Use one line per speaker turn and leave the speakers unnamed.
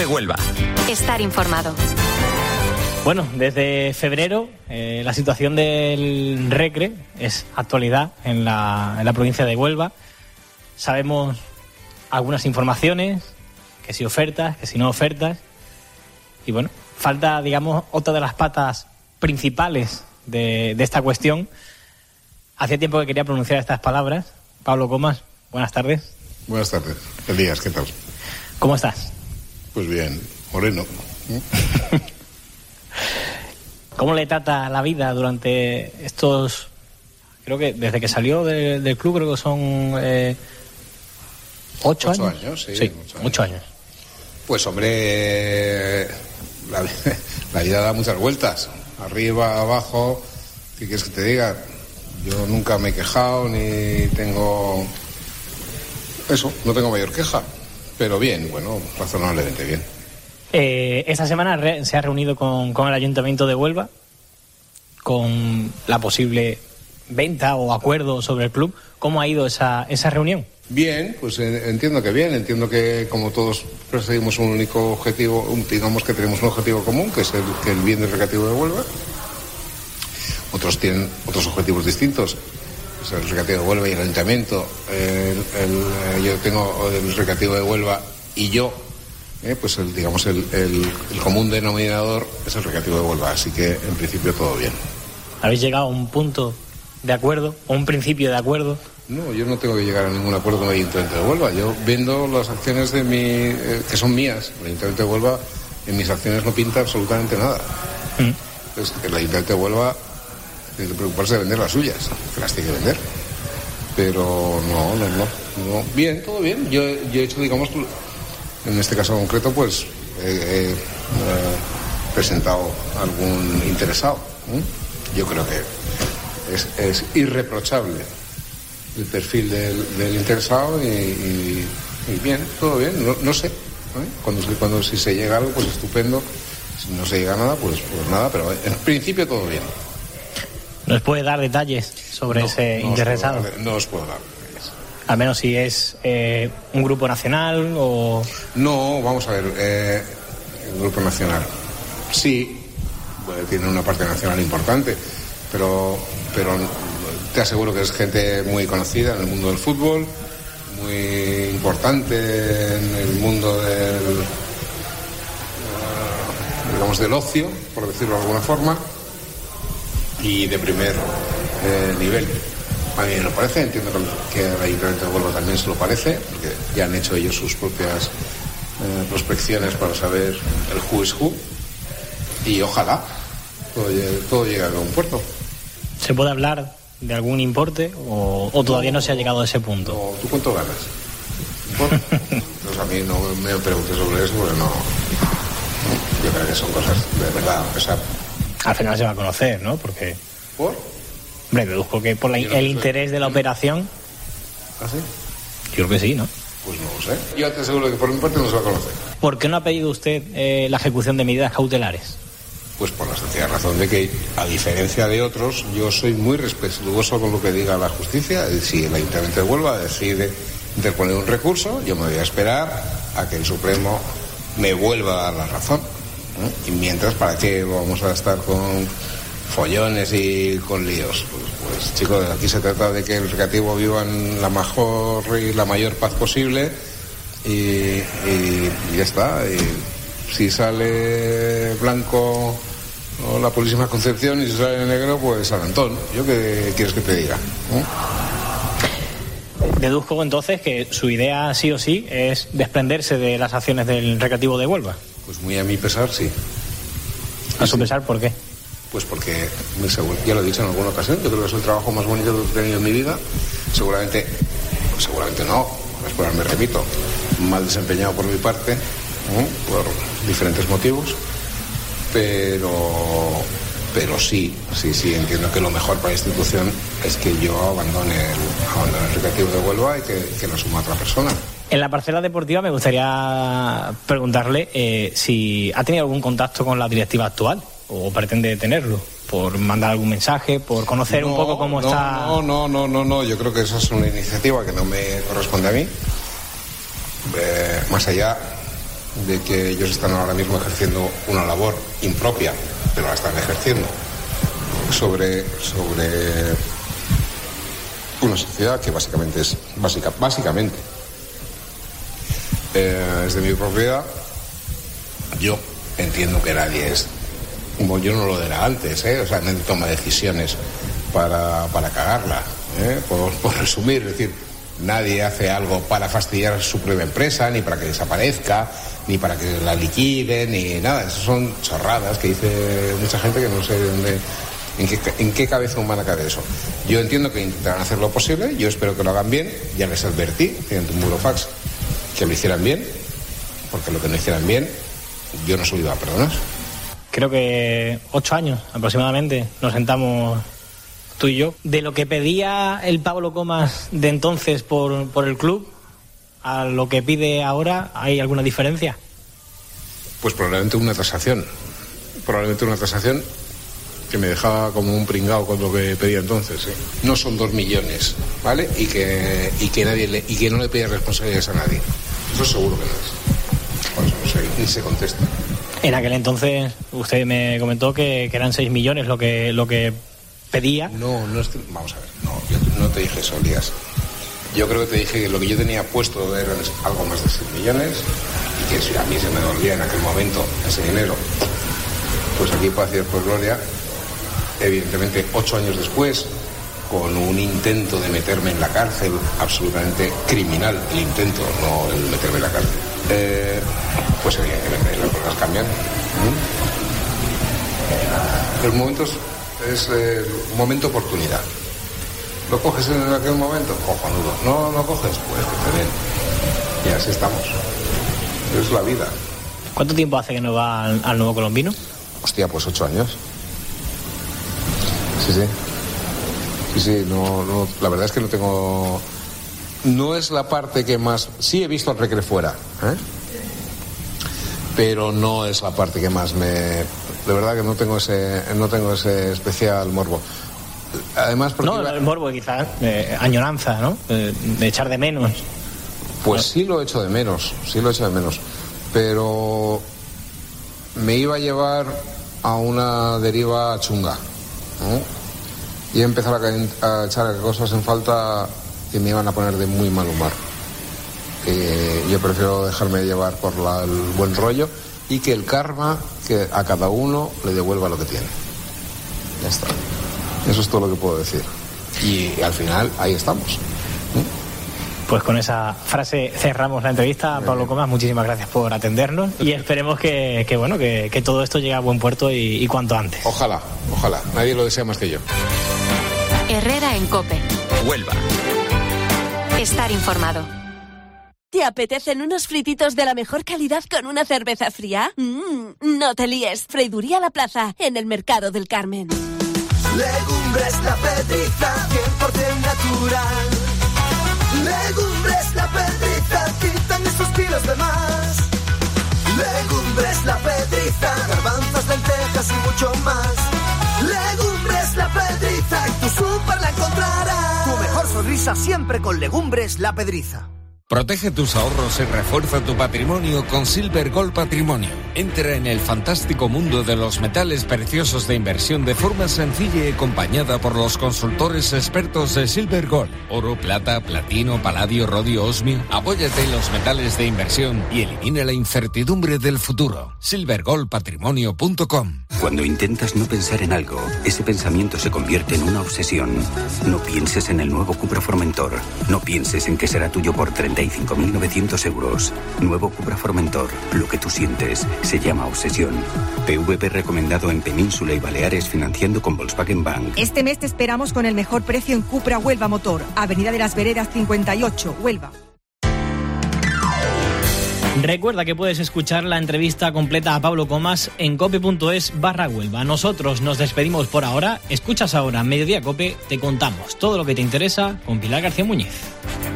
de Huelva.
Estar informado.
Bueno, desde febrero la situación del Recre es actualidad en la provincia de Huelva. Sabemos algunas informaciones, que si ofertas, que si no ofertas. Y bueno, falta, digamos, otra de las patas principales de esta cuestión. Hacía tiempo que quería pronunciar estas palabras. Pablo Comas, buenas tardes.
Buenas tardes. Elías, ¿qué tal?
¿Cómo estás?
Pues bien, moreno.
¿Cómo le trata la vida durante estos... Creo que desde que salió del club, creo que son 8 años.
8 años, sí.
Sí, muchos años.
Pues hombre, la vida da muchas vueltas. Arriba, abajo, ¿qué quieres que te diga? Yo nunca me he quejado ni tengo... Eso, no tengo mayor queja. Pero bien, bueno, razonablemente bien.
Esta semana se ha reunido con el Ayuntamiento de Huelva con la posible venta o acuerdo sobre el club. ¿Cómo ha ido esa reunión?
Bien, pues entiendo que bien. Entiendo que como todos perseguimos un único objetivo, digamos que tenemos un objetivo común, que es el bien del Recreativo de Huelva. Otros tienen otros objetivos distintos. Es el Recreativo de Huelva y el Ayuntamiento. Yo tengo el Recreativo de Huelva y yo. Pues el común denominador es el Recreativo de Huelva, así que en principio todo bien.
¿Habéis llegado a un punto de acuerdo o un principio de acuerdo?
No, yo no tengo que llegar a ningún acuerdo con el Ayuntamiento de Huelva. Yo vendo las acciones que son mías. El Ayuntamiento de Huelva en mis acciones no pinta absolutamente nada. Entonces, el Ayuntamiento de Huelva tiene que preocuparse de vender las suyas, que las tiene que vender. Pero no. Bien, todo bien. Yo he hecho, digamos... En este caso concreto, pues he presentado a algún interesado. Yo creo que es irreprochable el perfil del interesado y bien, todo bien. No sé. Cuando si se llega a algo, pues estupendo. Si no se llega a nada, pues nada. Pero en principio todo bien.
¿Nos puede dar detalles sobre ese interesado?
No os puedo dar.
Al menos si es un grupo nacional o...
No, vamos a ver, el grupo nacional sí, tiene una parte nacional importante, pero te aseguro que es gente muy conocida en el mundo del fútbol, muy importante en el mundo del ocio, por decirlo de alguna forma, y de primer nivel. A mí me lo parece, entiendo que al Ayuntamiento de Huelva también se lo parece, porque ya han hecho ellos sus propias prospecciones para saber el who is who, y ojalá todo llegue a buen puerto.
¿Se puede hablar de algún importe o todavía no se ha llegado a ese punto?
No, ¿tú cuánto ganas? Pues a mí no me preguntes sobre eso, porque no. Yo creo que son cosas de verdad. O sea,
al final se va a conocer, ¿no? Porque...
¿Por?
Hombre, deduzco que por el interés de la operación...
¿Ah, sí?
Yo creo que sí, ¿no?
Pues no lo sé. Yo te aseguro que por mi parte no se va a conocer.
¿Por qué no ha pedido usted la ejecución de medidas cautelares?
Pues por la sencilla razón de que, a diferencia de otros, yo soy muy respetuoso con lo que diga la justicia. Si el Ayuntamiento de Huelva decide interponer un recurso, yo me voy a esperar a que el Supremo me vuelva a dar la razón. Y mientras, ¿para qué vamos a estar con follones y con líos? Pues chicos, aquí se trata de que el Recreativo viva en la mejor y la mayor paz posible y ya está. Y si sale blanco o la Purísima Concepción y si sale negro, pues San Antón. ¿Yo qué quieres que te diga?
Deduzco entonces que su idea sí o sí es desprenderse de las acciones del Recreativo de Huelva.
Pues muy a mi pesar, sí.
¿A su pesar por qué?
Pues porque, ya lo he dicho en alguna ocasión, yo creo que es el trabajo más bonito que he tenido en mi vida. Seguramente no, después me repito, mal desempeñado por mi parte, por diferentes motivos, pero sí, entiendo que lo mejor para la institución es que yo abandone el Recreativo de Huelva y que lo asuma otra persona.
En la parcela deportiva me gustaría preguntarle si ha tenido algún contacto con la directiva actual o pretende tenerlo, por mandar algún mensaje, por conocer un poco cómo está...
No, yo creo que esa es una iniciativa que no me corresponde a mí. Más allá de que ellos están ahora mismo ejerciendo una labor impropia, pero la están ejerciendo, sobre una sociedad que básicamente es de mi propiedad. Yo entiendo que nadie es, como yo no lo era antes, o sea, nadie toma decisiones para cagarla, por resumir, es decir, nadie hace algo para fastidiar su propia empresa, ni para que desaparezca, ni para que la liquiden, ni nada. Esas son chorradas que dice mucha gente que no sé en qué cabeza humana cabe eso. Yo entiendo que intentarán hacer lo posible, yo espero que lo hagan bien. Ya les advertí, mediante un burofax, que lo hicieran bien, porque lo que no hicieran bien, yo no se lo iba a perdonar.
Creo que 8 años aproximadamente nos sentamos tú y yo. De lo que pedía el Pablo Comas de entonces por el club a lo que pide ahora, ¿hay alguna diferencia?
Pues probablemente una tasación que me dejaba como un pringao con lo que pedía entonces, ¿sí? No son 2 millones, ¿vale? Y que no le pide responsabilidades a nadie. Eso seguro que no es. Por eso no sé, ni se contesta.
En aquel entonces usted me comentó que eran 6 millones lo que pedía.
No, vamos a ver, yo no te dije eso, Elías. Yo creo que te dije que lo que yo tenía puesto eran algo más de 6 millones y que si a mí se me dolía en aquel momento ese dinero, pues aquí puedo decir por gloria, evidentemente 8 años después, con un intento de meterme en la cárcel absolutamente criminal, el intento, no el meterme en la cárcel, pues evidentemente las cosas cambian. Los momentos es un momento oportunidad. ¿Lo coges en aquel momento? Cojonudo. No lo coges, pues que te den. Y así estamos. Es la vida.
¿Cuánto tiempo hace que no va al Nuevo Colombino?
Hostia, pues 8 años. Sí, no, la verdad es que no tengo... No es la parte que más... Sí he visto al Recre fuera, pero no es la parte que más me... De verdad que no tengo ese especial morbo. Además, porque
no, el morbo quizás, añoranza, ¿no? De echar de menos.
Pues sí lo echo de menos, pero me iba a llevar a una deriva chunga, ¿no? Y empezar a echar cosas en falta que me iban a poner de muy mal humor. Yo prefiero dejarme llevar por el buen rollo y que el karma, que a cada uno le devuelva lo que tiene. Ya está. Eso es todo lo que puedo decir. Y al final, ahí estamos.
Pues con esa frase cerramos la entrevista. Pablo Comas, muchísimas gracias por atendernos y esperemos que todo esto llegue a buen puerto y cuanto antes.
Ojalá. Nadie lo desea más que yo.
Herrera en COPE.
Huelva.
Estar informado.
¿Te apetecen unos frititos de la mejor calidad con una cerveza fría? No te líes. Freiduría La Plaza, en el Mercado del Carmen.
Legumbres La Pedriza, 100% natural. Legumbres La Pedriza, quitan esos kilos de más. Legumbres La Pedriza, garbanzos, lentejas y mucho más. Legumbres La Pedriza, en tu súper la encontrarás.
Tu mejor sonrisa siempre con Legumbres La Pedriza.
Protege tus ahorros y refuerza tu patrimonio con Silver Gold Patrimonio. Entra en el fantástico mundo de los metales preciosos de inversión de forma sencilla y acompañada por los consultores expertos de Silver Gold. Oro, plata, platino, paladio, rodio, osmio. Apóyate en los metales de inversión y elimina la incertidumbre del futuro. silvergoldpatrimonio.com.
Cuando intentas no pensar en algo, ese pensamiento se convierte en una obsesión. No pienses en el nuevo Cupra Formentor. No pienses en que será tuyo por 35.900 euros. Nuevo Cupra Formentor. Lo que tú sientes se llama obsesión. PVP recomendado en Península y Baleares, financiando con Volkswagen Bank.
Este mes te esperamos con el mejor precio en Cupra Huelva Motor. Avenida de las Veredas 58, Huelva.
Recuerda que puedes escuchar la entrevista completa a Pablo Comas en cope.es/Huelva. Nosotros nos despedimos por ahora. Escuchas ahora Mediodía Cope, te contamos todo lo que te interesa con Pilar García Muñiz.